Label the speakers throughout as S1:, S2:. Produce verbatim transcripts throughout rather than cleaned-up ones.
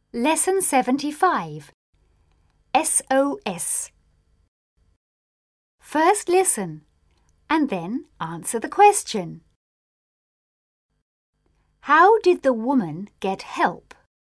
S1: Lesson seventy-five. S O S. First listen and then answer the question. How did the woman get help?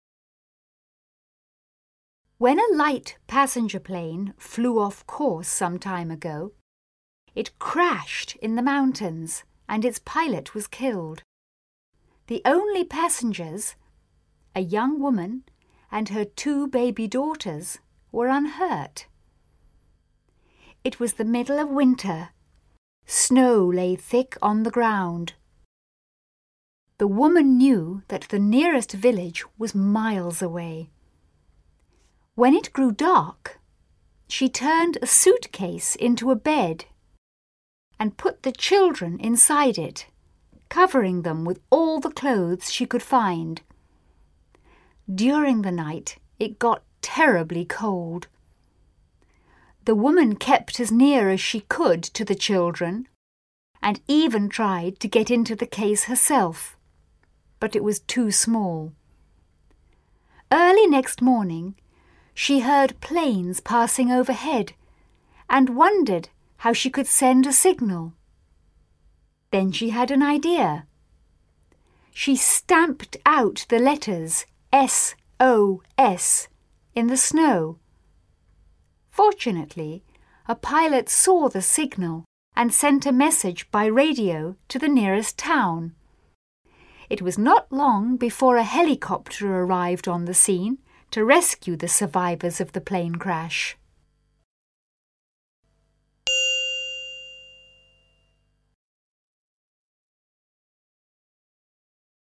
S1: When a light passenger plane flew off course some time ago, it crashed in the mountains and its pilot was killed. The only passengers, a young woman and her two baby daughters, were unhurt. It was the middle of winter. Snow lay thick on the ground. The woman knew that the nearest village was miles away. When it grew dark, she turned a suitcase into a bed and put the children inside it, covering them with all the clothes she could find. During the night, it got terribly cold. The woman kept as near as she could to the children and even tried to get into the case herself, but it was too small. Early next morning, she heard planes passing overhead and wondered how she could send a signal. Then she had an idea. She stamped out the letters S O S in the snow. Fortunately, a pilot saw the signal and sent a message by radio to the nearest town. It was not long before a helicopter arrived on the scene to rescue the survivors of the plane crash.